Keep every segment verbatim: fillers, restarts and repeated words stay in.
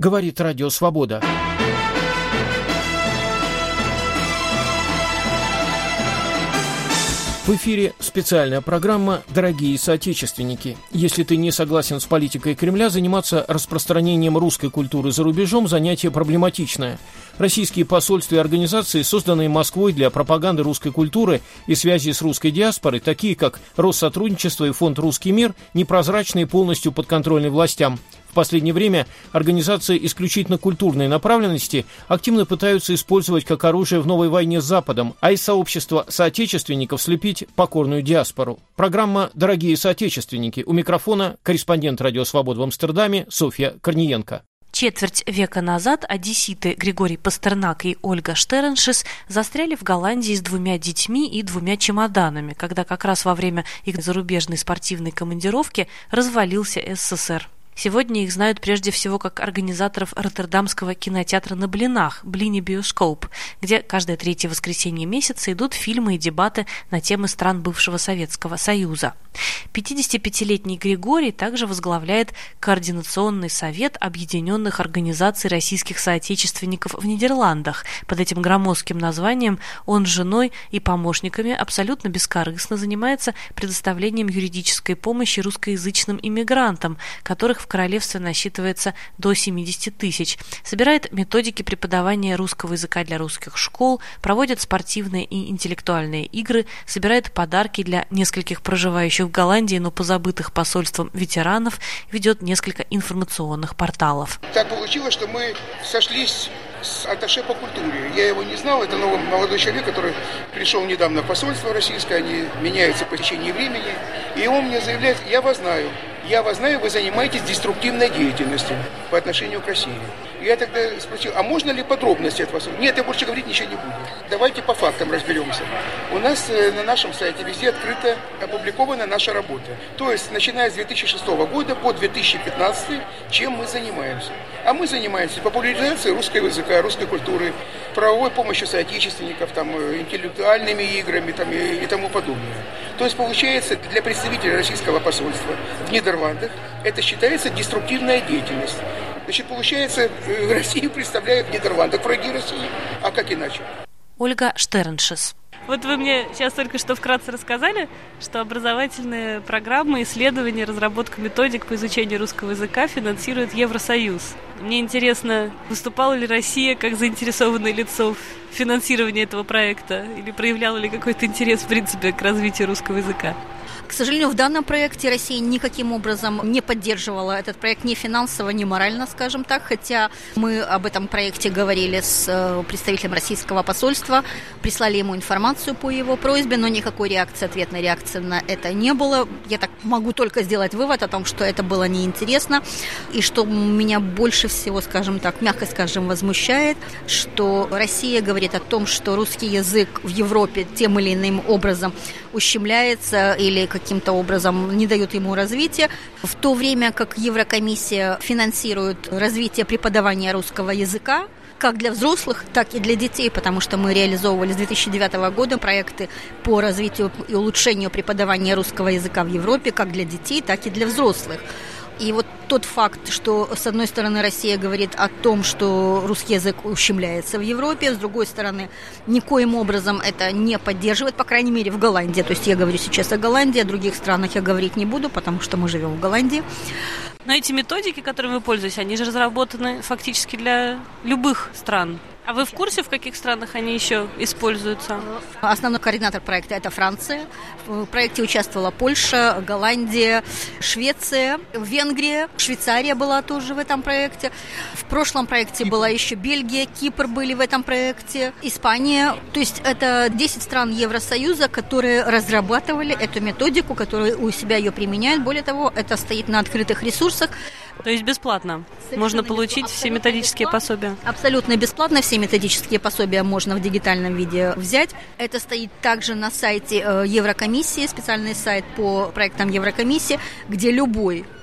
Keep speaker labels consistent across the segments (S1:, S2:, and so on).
S1: говорит Радио Свобода. В эфире специальная программа «Дорогие соотечественники». Если ты не согласен с политикой Кремля, заниматься распространением русской культуры за рубежом – занятие проблематичное. Российские посольства и организации, созданные Москвой для пропаганды русской культуры и связи с русской диаспорой, такие как Россотрудничество и Фонд «Русский мир», непрозрачны и полностью подконтрольны властям. В последнее время организации исключительно культурной направленности активно пытаются использовать как оружие в новой войне с Западом, а из сообщества соотечественников слепить покорную диаспору. Программа «Дорогие соотечественники». У микрофона корреспондент Радио Свобода в Амстердаме Софья Корниенко.
S2: Четверть века назад одесситы Григорий Пастернак и Ольга Штерншес застряли в Голландии с двумя детьми и двумя чемоданами, когда как раз во время их зарубежной спортивной командировки развалился СССР. Сегодня их знают прежде всего как организаторов Роттердамского кинотеатра на Блинах «Блини Биоскоп», где каждое третье воскресенье месяца идут фильмы и дебаты на темы стран бывшего Советского Союза. пятидесятипятилетний Григорий также возглавляет Координационный совет объединенных организаций российских соотечественников в Нидерландах. Под этим громоздким названием он с женой и помощниками абсолютно бескорыстно занимается предоставлением юридической помощи русскоязычным иммигрантам, которых в королевстве насчитывается до семьдесят тысяч, собирает методики преподавания русского языка для русских школ, проводит спортивные и интеллектуальные игры, собирает подарки для нескольких проживающих в Голландии, но позабытых посольством ветеранов, ведет несколько информационных порталов.
S3: Так получилось, что мы сошлись с атташе по культуре. Я его не знал, это новый молодой человек, который пришел недавно в посольство российское, они меняются по течению времени, и он мне заявляет: я вас знаю, я вас знаю, вы занимаетесь деструктивной деятельностью по отношению к России. Я тогда спросил: а можно ли подробности от вас? Нет, я больше говорить ничего не буду. Давайте по фактам разберемся. У нас на нашем сайте везде открыто опубликована наша работа. То есть, начиная с две тысячи шестого года по две тысячи пятнадцатый, чем мы занимаемся. А мы занимаемся популяризацией русского языка, русской культуры, правовой помощью соотечественников, там, интеллектуальными играми там, и, и тому подобное. То есть, получается, для представителей российского посольства в Нидерландах это считается деструктивная деятельность. Значит, получается, Россию представляют в Нидерландах враги России. А как иначе?
S2: Ольга Штерншес.
S4: Вот вы мне сейчас только что вкратце рассказали, что образовательные программы, исследования, разработка методик по изучению русского языка финансирует Евросоюз. Мне интересно, выступала ли Россия как заинтересованное лицо в финансировании этого проекта или проявляла ли какой-то интерес, в принципе, к развитию русского языка?
S5: К сожалению, в данном проекте Россия никаким образом не поддерживала этот проект ни финансово, ни морально, скажем так, хотя мы об этом проекте говорили с представителем российского посольства, прислали ему информацию по его просьбе, но никакой реакции, ответной реакции на это не было. Я так могу только сделать вывод о том, что это было неинтересно, и что меня больше всего, скажем так, мягко скажем, возмущает, что Россия говорит о том, что русский язык в Европе тем или иным образом ущемляется или каким-то образом не дают ему развития, в то время как Еврокомиссия финансирует развитие преподавания русского языка, как для взрослых, так и для детей, потому что мы реализовывали с две тысячи девятого года проекты по развитию и улучшению преподавания русского языка в Европе, как для детей, так и для взрослых. И вот тот факт, что, с одной стороны, Россия говорит о том, что русский язык ущемляется в Европе, с другой стороны, никоим образом это не поддерживает, по крайней мере, в Голландии. То есть я говорю сейчас о Голландии, о других странах я говорить не буду, потому что мы живем в Голландии.
S4: Но эти методики, которыми вы пользуетесь, они же разработаны фактически для любых стран. А вы в курсе, в каких странах они еще используются?
S5: Основной координатор проекта – это Франция. В проекте участвовала Польша, Голландия, Швеция, Венгрия, Швейцария была тоже в этом проекте. В прошлом проекте была еще Бельгия, Кипр были в этом проекте, Испания. То есть это десять стран Евросоюза, которые разрабатывали эту методику, которые у себя ее применяют. Более того, это стоит на открытых ресурсах.
S4: То есть бесплатно? Совершенно можно получить все методические
S5: бесплатно.
S4: пособия?
S5: Абсолютно бесплатно. Все методические пособия можно в дигитальном виде взять. Это стоит также на сайте Еврокомиссии, специальный сайт по проектам Еврокомиссии, где любой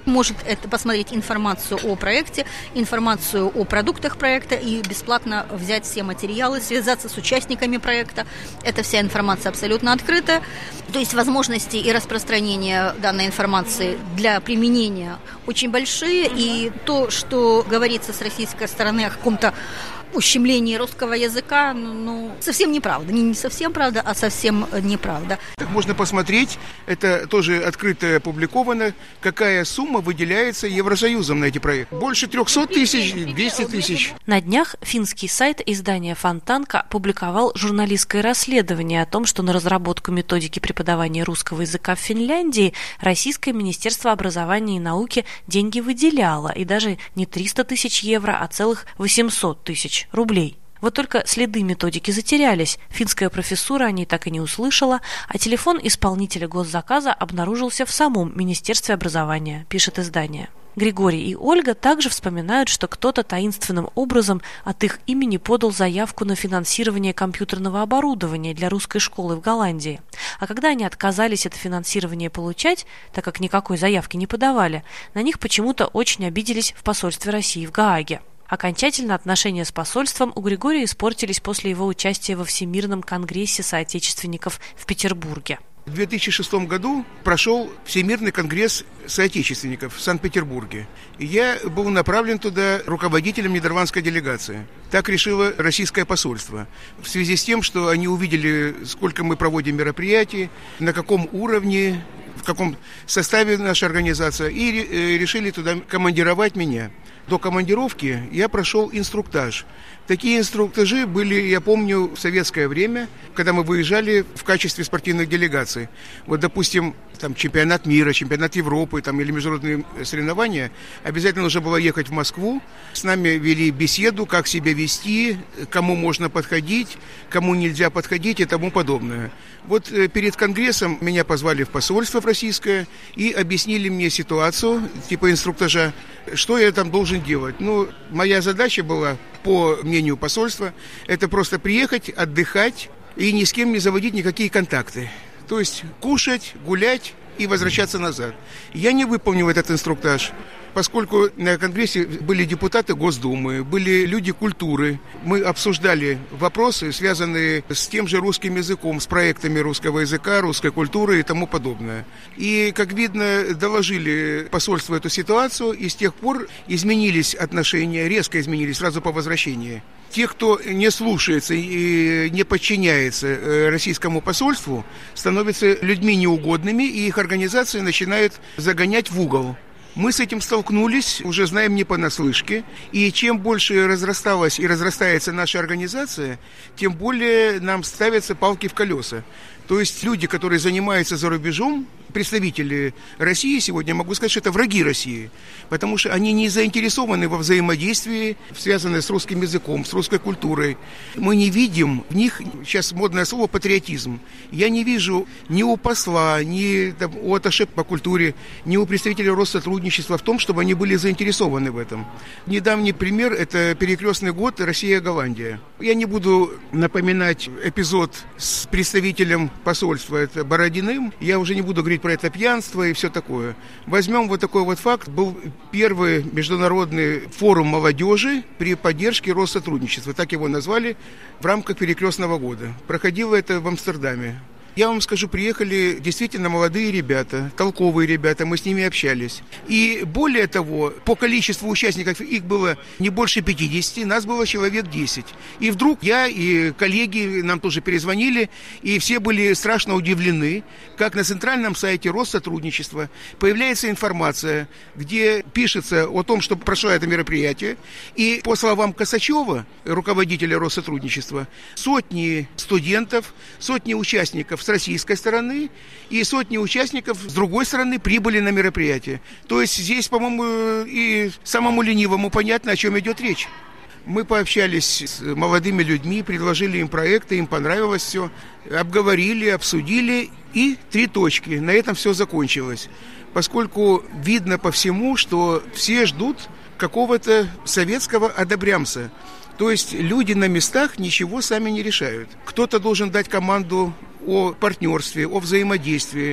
S5: может это посмотреть информацию о проекте, информацию о продуктах проекта и бесплатно взять все материалы, связаться с участниками проекта. Эта вся информация абсолютно открытая. То есть возможности и распространение данной информации для применения очень большие. И то, что говорится с российской стороны о каком-то ущемлении русского языка, ну, совсем неправда. Не, не совсем правда, а совсем неправда.
S3: Так можно посмотреть, это тоже открыто опубликовано, какая сумма выделяется Евросоюзом на эти проекты. Больше триста тысяч, двести тысяч.
S2: На днях финский сайт издания «Фонтанка» публиковал журналистское расследование о том, что на разработку методики преподавания русского языка в Финляндии Российское Министерство образования и науки деньги выделяло, и даже не триста тысяч евро, а целых восемьсот тысяч рублей. Вот только следы методики затерялись, финская профессура о ней так и не услышала, а телефон исполнителя госзаказа обнаружился в самом Министерстве образования, пишет издание. Григорий и Ольга также вспоминают, что кто-то таинственным образом от их имени подал заявку на финансирование компьютерного оборудования для русской школы в Голландии. А когда они отказались это финансирование получать, так как никакой заявки не подавали, на них почему-то очень обиделись в посольстве России в Гааге. Окончательно отношения с посольством у Григория испортились после его участия во Всемирном конгрессе соотечественников в Петербурге.
S3: В две тысячи шестом году прошел Всемирный конгресс соотечественников в Санкт-Петербурге. И я был направлен туда руководителем нидерландской делегации. Так решило российское посольство. В связи с тем, что они увидели, сколько мы проводим мероприятий, на каком уровне, в каком составе наша организация, и решили туда командировать меня. До командировки я прошел инструктаж. Такие инструктажи были, я помню, в советское время, когда мы выезжали в качестве спортивных делегаций. Вот, допустим, там чемпионат мира, чемпионат Европы там, или международные соревнования, обязательно нужно было ехать в Москву. С нами вели беседу, как себя вести, кому можно подходить, кому нельзя подходить и тому подобное. Вот перед конгрессом меня позвали в посольство в российское и объяснили мне ситуацию, типа инструктажа, что я там должен делать. Ну, моя задача была, по мнению посольства, это просто приехать, отдыхать и ни с кем не заводить никакие контакты. То есть кушать, гулять и возвращаться назад. Я не выполнил этот инструктаж, поскольку на конгрессе были депутаты Госдумы, были люди культуры. Мы обсуждали вопросы, связанные с тем же русским языком, с проектами русского языка, русской культуры и тому подобное. И, как видно, доложили посольству эту ситуацию, и с тех пор изменились отношения, резко изменились сразу по возвращении. Те, кто не слушается и не подчиняется российскому посольству, становятся людьми неугодными, и их организации начинают загонять в угол. Мы с этим столкнулись, уже знаем не понаслышке, и чем больше разрасталась и разрастается наша организация, тем более нам ставятся палки в колеса. То есть люди, которые занимаются за рубежом, представители России сегодня, могу сказать, что это враги России, потому что они не заинтересованы во взаимодействии, связанном с русским языком, с русской культурой. Мы не видим в них, сейчас модное слово, патриотизм. Я не вижу ни у посла, ни там, у атташе по культуре, ни у представителей Россотрудничества в том, чтобы они были заинтересованы в этом. Недавний пример – это перекрестный год Россия-Голландия. Я не буду напоминать эпизод с представителем посольства, это Бородиным. Я уже не буду говорить про это пьянство и все такое. Возьмем вот такой вот факт. Был первый международный форум молодежи при поддержке Россотрудничества, так его назвали, в рамках перекрестного года. Проходило это в Амстердаме. Я вам скажу, приехали действительно молодые ребята, толковые ребята, мы с ними общались. И более того, по количеству участников их было не больше пятидесяти, нас было человек десять. И вдруг я и коллеги нам тоже перезвонили, и все были страшно удивлены, как на центральном сайте Россотрудничества появляется информация, где пишется о том, что прошло это мероприятие. И по словам Косачева, руководителя Россотрудничества, сотни студентов, сотни участников с российской стороны и сотни участников с другой стороны прибыли на мероприятие. То есть здесь, по-моему, и самому ленивому понятно, о чем идет речь. Мы пообщались с молодыми людьми, предложили им проекты, им понравилось все, обговорили, обсудили, и три точки. На этом все закончилось. Поскольку видно по всему, что все ждут какого-то советского одобрямса. То есть люди на местах ничего сами не решают. Кто-то должен дать команду о партнерстве, о взаимодействии.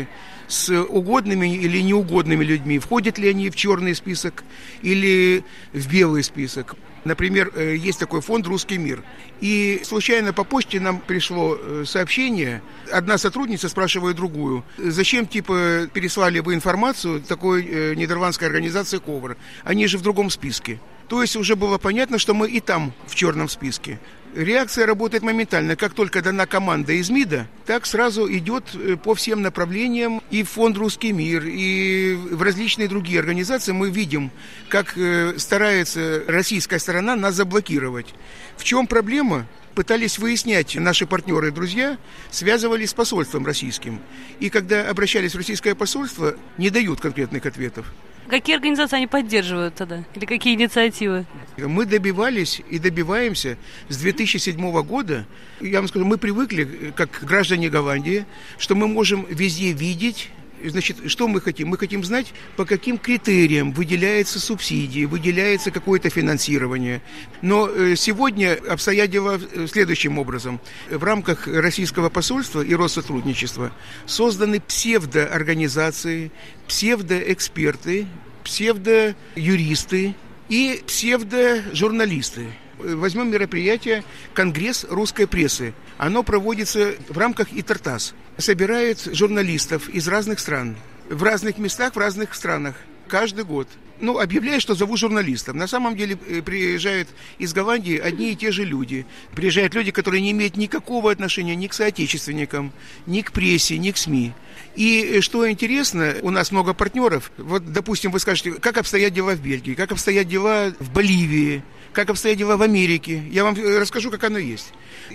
S3: с угодными или неугодными людьми, входят ли они в черный список или в белый список. Например, есть такой фонд «Русский мир». И случайно по почте нам пришло сообщение. Одна сотрудница спрашивает другую: зачем, типа, переслали вы информацию такой нидерландской организации «Ковр»? Они же в другом списке. То есть уже было понятно, что мы и там в черном списке. Реакция работает моментально. Как только дана команда из МИДа, так сразу идет по всем направлениям и в фонд «Русский мир», и в различные другие организации. Мы видим, как старается российская сторона нас заблокировать. В чем проблема? Пытались выяснять наши партнеры и друзья, связывались с посольством российским. И когда обращались в российское посольство, не дают конкретных ответов.
S4: Какие организации они поддерживают тогда? Или какие инициативы?
S3: Мы добивались и добиваемся с две тысячи седьмого года. Я вам скажу, мы привыкли, как граждане Голландии, что мы можем везде видеть. Значит, что мы хотим? Мы хотим знать, по каким критериям выделяются субсидии, выделяется какое-то финансирование. Но сегодня обстоят дела следующим образом. В рамках российского посольства и Россотрудничества созданы псевдоорганизации, псевдоэксперты, псевдоюристы и псевдожурналисты. Возьмем мероприятие «Конгресс русской прессы». Оно проводится в рамках ИТРТАСС. Собирает журналистов из разных стран, в разных местах, в разных странах, каждый год. Ну, объявляет, что зову журналистов. На самом деле приезжают из Голландии одни и те же люди. Приезжают люди, которые не имеют никакого отношения ни к соотечественникам, ни к прессе, ни к СМИ. И что интересно, у нас много партнеров. Вот, допустим, вы скажете, как обстоят дела в Бельгии, как обстоят дела в Боливии, как обстоят дела в Америке. Я вам расскажу, как оно есть.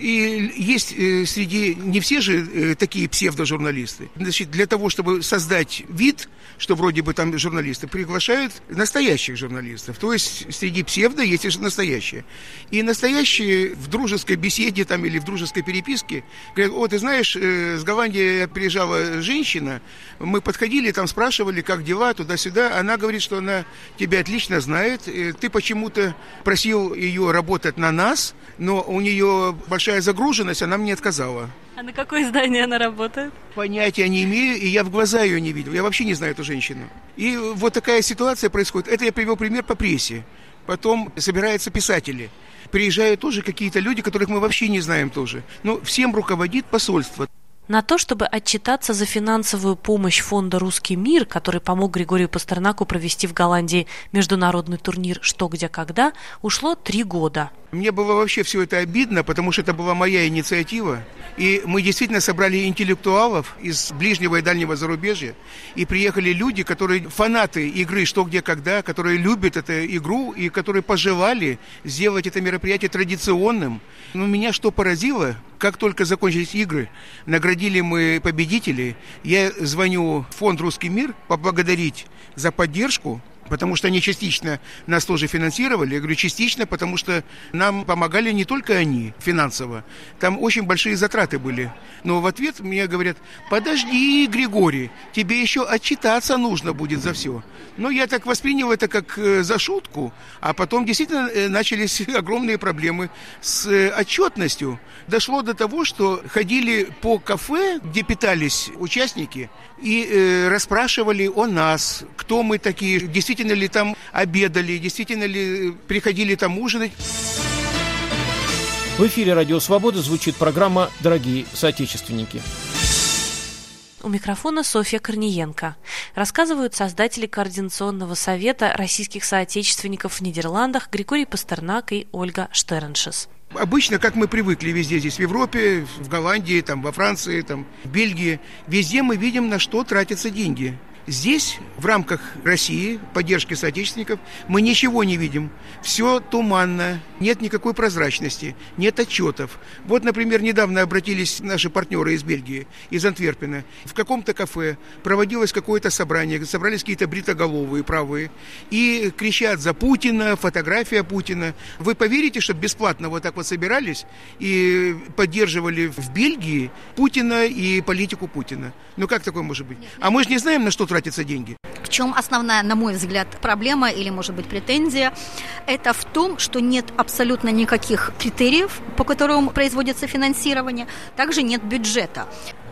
S3: И есть среди, не все же такие псевдожурналисты. Значит, для того, чтобы создать вид, что вроде бы там журналисты, приглашают настоящих журналистов. То есть среди псевдо есть и настоящие. И настоящие в дружеской беседе там, или в дружеской переписке говорят: о, ты знаешь, с Голландии приезжала женщина, мы подходили, там спрашивали, как дела, туда-сюда. Она говорит, что она тебя отлично знает, ты почему-то просил ее работать на нас, но у нее большая загруженность, она мне отказала.
S4: А на какое издание она работает?
S3: Понятия не имею, и я в глаза ее не видел. Я вообще не знаю эту женщину. И вот такая ситуация происходит. Это я привел пример по прессе. Потом собираются писатели. Приезжают тоже какие-то люди, которых мы вообще не знаем тоже. Но всем руководит посольство.
S2: На то, чтобы отчитаться за финансовую помощь фонда «Русский мир», который помог Григорию Пастернаку провести в Голландии международный турнир «Что, где, когда», ушло три года.
S3: Мне было вообще все это обидно, потому что это была моя инициатива. И мы действительно собрали интеллектуалов из ближнего и дальнего зарубежья. И приехали люди, которые фанаты игры «Что, где, когда», которые любят эту игру и которые пожелали сделать это мероприятие традиционным. Но меня что поразило, как только закончились игры, наградили мы победителей, я звоню в фонд «Русский мир» поблагодарить за поддержку, потому что они частично нас тоже финансировали. Я говорю, частично, потому что нам помогали не только они финансово. Там очень большие затраты были. Но в ответ мне говорят: подожди, Григорий, тебе еще отчитаться нужно будет за все. Но я так воспринял это как за шутку. А потом действительно начались огромные проблемы с отчетностью. Дошло до того, что ходили по кафе, где питались участники, и э, расспрашивали о нас, кто мы такие, действительно ли там обедали, действительно ли приходили там ужинать.
S1: В эфире «Радио Свобода» звучит программа «Дорогие соотечественники».
S2: У микрофона Софья Корниенко. Рассказывают создатели Координационного совета российских соотечественников в Нидерландах Григорий Пастернак и Ольга Штерншес.
S3: Обычно, как мы привыкли везде здесь, в Европе, в Голландии, там, во Франции, там, в Бельгии, везде мы видим, на что тратятся деньги. Здесь, в рамках России, поддержки соотечественников, мы ничего не видим. Все туманно, нет никакой прозрачности, нет отчетов. Вот, например, недавно обратились наши партнеры из Бельгии, из Антверпена. В каком-то кафе проводилось какое-то собрание, собрались какие-то бритоголовые, правые, и кричат за Путина, фотография Путина. Вы поверите, что бесплатно вот так вот собирались и поддерживали в Бельгии Путина и политику Путина? Ну как такое может быть? А мы же не знаем, на что тратятся деньги.
S5: В чем основная, на мой взгляд, проблема или, может быть, претензия? Это в том, что нет абсолютно никаких критериев, по которым производится финансирование, также нет бюджета.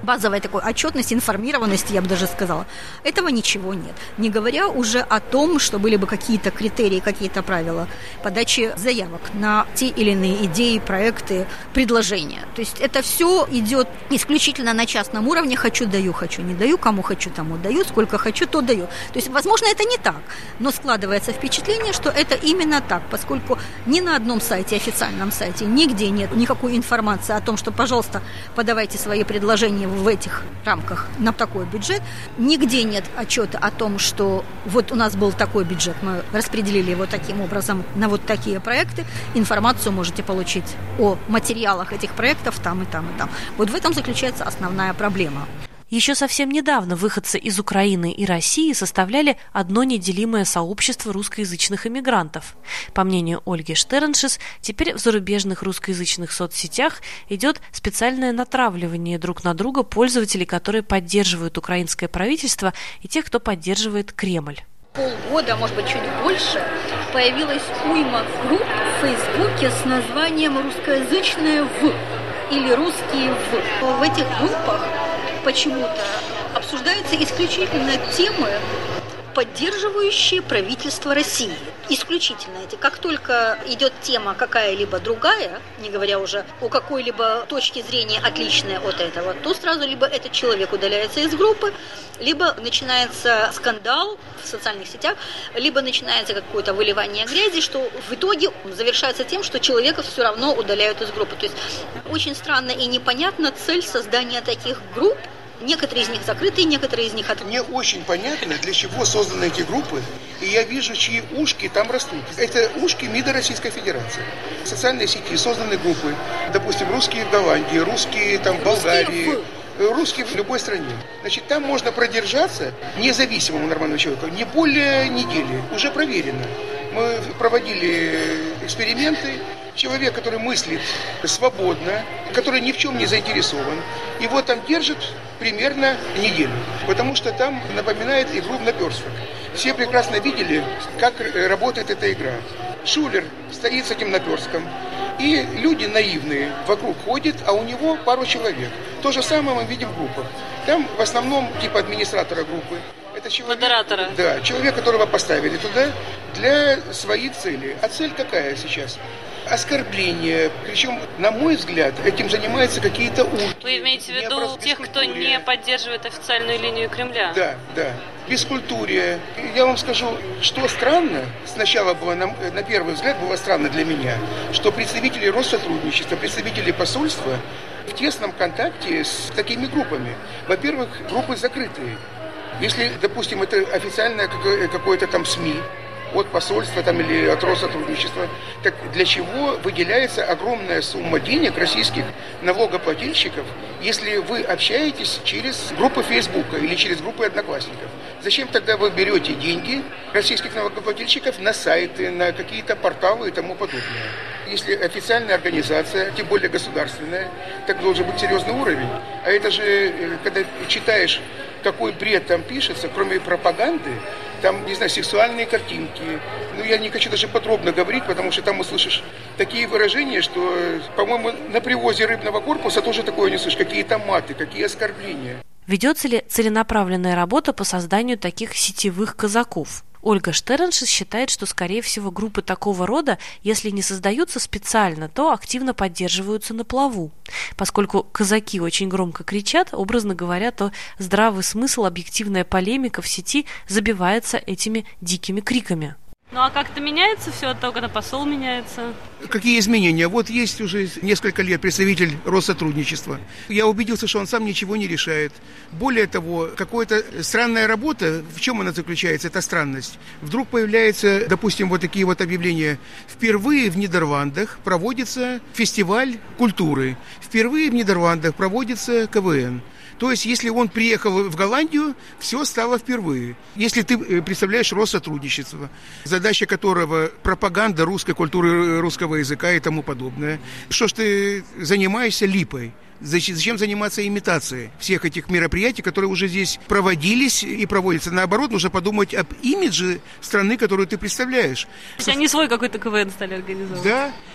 S5: базовой такой отчетности, информированности, я бы даже сказала. Этого ничего нет. Не говоря уже о том, что были бы какие-то критерии, какие-то правила подачи заявок на те или иные идеи, проекты, предложения. То есть это все идет исключительно на частном уровне. Хочу, даю, хочу, не даю, кому хочу, тому даю, сколько хочу, то даю. То есть, возможно, это не так, но складывается впечатление, что это именно так, поскольку ни на одном сайте, официальном сайте, нигде нет никакой информации о том, что, пожалуйста, подавайте свои предложения в этих рамках на такой бюджет. Нигде нет отчета о том, что вот у нас был такой бюджет, мы распределили его таким образом на вот такие проекты. Информацию можете получить о материалах этих проектов там и там и там. Вот в этом заключается основная проблема.
S2: Еще совсем недавно выходцы из Украины и России составляли одно неделимое сообщество русскоязычных эмигрантов. По мнению Ольги Штерншес, теперь в зарубежных русскоязычных соцсетях идет специальное натравливание друг на друга пользователей, которые поддерживают украинское правительство, и тех, кто поддерживает Кремль.
S5: Полгода, может быть, чуть больше, появилась уйма групп в Фейсбуке с названием «Русскоязычные В» или «Русские В». В этих группах почему-то обсуждаются исключительно темы, поддерживающие правительство России. Исключительно эти. Как только идет тема какая-либо другая, не говоря уже о какой-либо точке зрения отличной от этого, то сразу либо этот человек удаляется из группы, либо начинается скандал в социальных сетях, либо начинается какое-то выливание грязи, что в итоге завершается тем, что человека все равно удаляют из группы. То есть очень странно и непонятна цель создания таких групп. Некоторые из них закрытые, некоторые из них открыты.
S3: Мне очень понятно, для чего созданы эти группы, и я вижу, чьи ушки там растут. Это ушки МИДа Российской Федерации. В социальной сети созданы группы, допустим, русские в Голландии, русские там в Болгарии, русские в любой стране. Значит, там можно продержаться независимому нормальному человеку не более недели. Уже проверено. Мы проводили эксперименты. Человек, который мыслит свободно, который ни в чем не заинтересован, его там держат примерно неделю, потому что там напоминает игру в наперсток. Все прекрасно видели, как работает эта игра. Шулер стоит с этим наперстком, и люди наивные вокруг ходят, а у него пару человек. То же самое мы видим в группах. Там в основном типа администратора группы. Это человек,
S4: модератора.
S3: Да, человек, которого поставили туда для своих целей. А цель какая сейчас? Оскорбление. Причем, на мой взгляд, этим занимаются какие-то урки.
S4: Вы имеете в виду тех, кто не поддерживает официальную линию Кремля?
S3: Да, да. Бескультурие. Я вам скажу, что странно, сначала было, на, на первый взгляд, было странно для меня, что представители Россотрудничества, представители посольства в тесном контакте с такими группами. Во-первых, группы закрытые. Если, допустим, это официальное какое-то там СМИ, от посольства там, или от Россотрудничества, так для чего выделяется огромная сумма денег российских налогоплательщиков, если вы общаетесь через группы Фейсбука или через группы Одноклассников? Зачем тогда вы берете деньги российских налогоплательщиков на сайты, на какие-то порталы и тому подобное? Если официальная организация, тем более государственная, так должен быть серьезный уровень. А это же, когда читаешь, какой бред там пишется, кроме пропаганды, там, не знаю, сексуальные картинки. Ну, я не хочу даже подробно говорить, потому что там услышишь такие выражения, что, по-моему, на привозе рыбного корпуса тоже такое не слышишь. Какие там маты, какие оскорбления.
S2: Ведется ли целенаправленная работа по созданию таких сетевых казаков? Ольга Штерншес считает, что, скорее всего, группы такого рода, если не создаются специально, то активно поддерживаются на плаву. Поскольку казаки очень громко кричат, образно говоря, то здравый смысл, объективная полемика в сети забивается этими дикими криками.
S4: Ну а как-то меняется все от того, когда посол меняется?
S3: Какие изменения? Вот есть уже несколько лет представитель Россотрудничества. Я убедился, что он сам ничего не решает. Более того, какая-то странная работа, в чем она заключается, эта странность? Вдруг появляются, допустим, вот такие вот объявления. Впервые в Нидерландах проводится фестиваль культуры. Впервые в Нидерландах проводится ка вэ эн. То есть, если он приехал в Голландию, все стало впервые. Если ты представляешь Россотрудничество, задача которого пропаганда русской культуры, русского языка и тому подобное, что ж ты занимаешься липой? Зачем заниматься имитацией всех этих мероприятий, которые уже здесь проводились и проводятся? Наоборот, нужно подумать об имидже страны, которую ты представляешь.
S4: То есть они свой какой-то ка вэ эн стали организовывать.
S3: Да,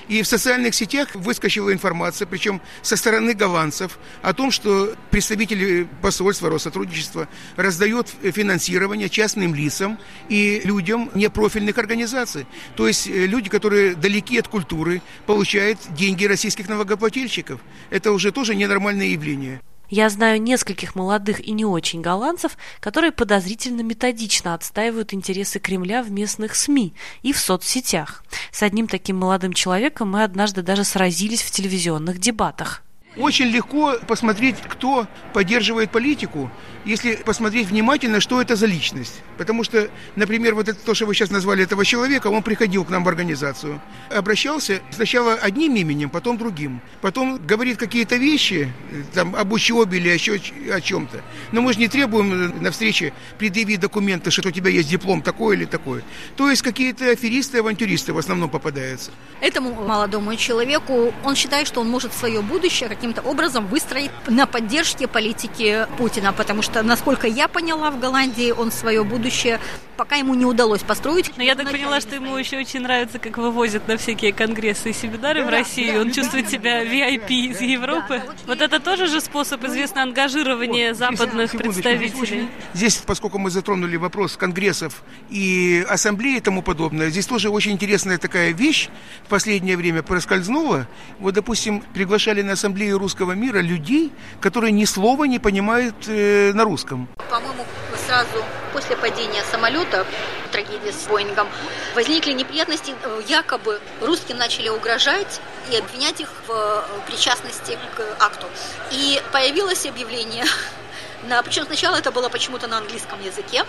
S3: И в социальных сетях выскочила информация, причем со стороны голландцев, о том, что представители посольства, Россотрудничества раздает финансирование частным лицам и людям непрофильных организаций. То есть люди, которые далеки от культуры, получают деньги российских налогоплательщиков. Это уже тоже ненормальное явление.
S2: Я знаю нескольких молодых и не очень голландцев, которые подозрительно методично отстаивают интересы Кремля в местных СМИ и в соцсетях. С одним таким молодым человеком мы однажды даже сразились в телевизионных дебатах.
S3: Очень легко посмотреть, кто поддерживает политику, если посмотреть внимательно, что это за личность. Потому что, например, вот это, то, что вы сейчас назвали этого человека, он приходил к нам в организацию, обращался сначала одним именем, потом другим. Потом говорит какие-то вещи там, об учебе или еще о чем-то. Но мы же не требуем на встрече предъявить документы, что у тебя есть диплом такой или такой. То есть какие-то аферисты, авантюристы в основном попадаются.
S5: Этому молодому человеку, он считает, что он может свое будущее каким каким-то образом выстроить на поддержке политики Путина, потому что, насколько я поняла, в Голландии он свое будущее пока ему не удалось построить.
S4: Но я так поняла, что ему еще очень нравится, как вывозят на всякие конгрессы и семинары да, в Россию. Да, он да, чувствует да, себя ви ай пи да, из Европы. Да, вот это тоже же способ, известно, ангажирования вот, западных здесь, представителей.
S3: Здесь, поскольку мы затронули вопрос конгрессов и ассамблеи и тому подобное, здесь тоже очень интересная такая вещь в последнее время проскользнула. Вот, допустим, приглашали на ассамблею русского мира людей, которые ни слова не понимают э, на русском.
S5: По-моему, сразу после падения самолета, трагедии с Боингом, возникли неприятности. Якобы русским начали угрожать и обвинять их в причастности к акту. И появилось объявление, на, причем сначала это было почему-то на английском языке,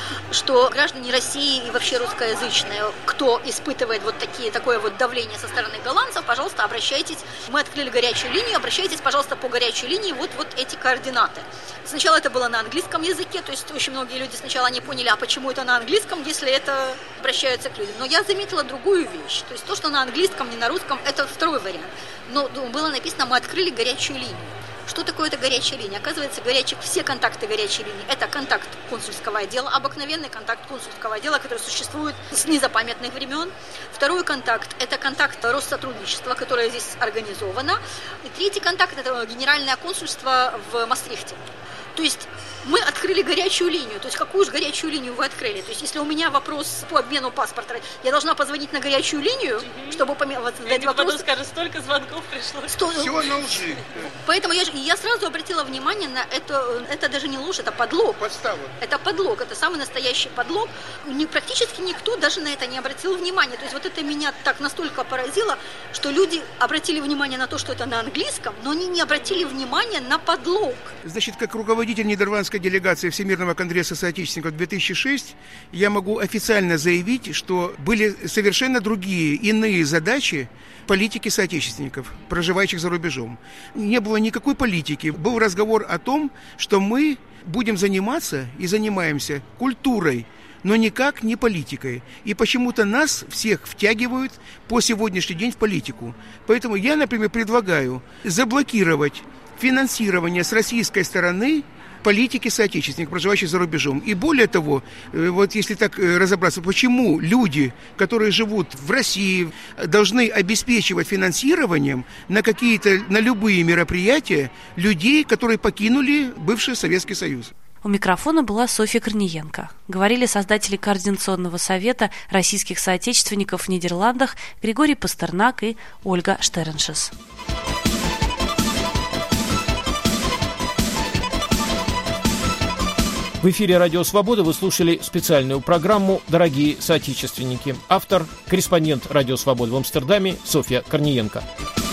S5: что граждане России и вообще русскоязычные, кто испытывает вот такие, такое вот давление со стороны голландцев, пожалуйста, обращайтесь. Мы открыли горячую линию, обращайтесь, пожалуйста, по горячей линии, вот, вот эти координаты. Сначала это было на английском языке, то есть очень многие люди сначала не поняли, а почему это на английском, если это обращаются к людям. Но я заметила другую вещь, то есть то, что на английском, не на русском, это второй вариант. Но было написано, мы открыли горячую линию. Что такое эта горячая линия? Оказывается, горячих, все контакты горячей линии – это контакт консульского отдела, обыкновенный контакт консульского отдела, который существует с незапамятных времен. Второй контакт – это контакт Россотрудничества, которое здесь организовано. И третий контакт – это генеральное консульство в Мастрихте. То есть мы открыли горячую линию. То есть какую же горячую линию вы открыли? То есть если у меня вопрос по обмену паспорта, я должна позвонить на горячую линию, mm-hmm. чтобы пом- вот, задать вопрос.
S4: Потом скажет, столько звонков пришло.
S5: Сто...
S3: Все на лжи.
S5: Поэтому я, я сразу обратила внимание на это. Это даже не ложь, это подлог.
S3: Подстава.
S5: Это подлог, это самый настоящий подлог. Не, практически никто даже на это не обратил внимания. То есть вот это меня так настолько поразило, что люди обратили внимание на то, что это на английском, но они не обратили внимания на подлог.
S3: Значит, как руководитель нидерландской делегации Всемирного конгресса соотечественников две тысячи шесть, я могу официально заявить, что были совершенно другие, иные задачи политики соотечественников, проживающих за рубежом. Не было никакой политики. Был разговор о том, что мы будем заниматься и занимаемся культурой, но никак не политикой. И почему-то нас всех втягивают по сегодняшний день в политику. Поэтому я, например, предлагаю заблокировать финансирование с российской стороны политики соотечественников, проживающих за рубежом. И более того, вот если так разобраться, почему люди, которые живут в России, должны обеспечивать финансированием на какие-то, на любые мероприятия людей, которые покинули бывший Советский Союз.
S2: У микрофона была Софья Корниенко. Говорили создатели Координационного совета российских соотечественников в Нидерландах Григорий Пастернак и Ольга Штерншес.
S1: В эфире «Радио Свобода» вы слушали специальную программу «Дорогие соотечественники». Автор, корреспондент «Радио Свобода» в Амстердаме Софья Корниенко.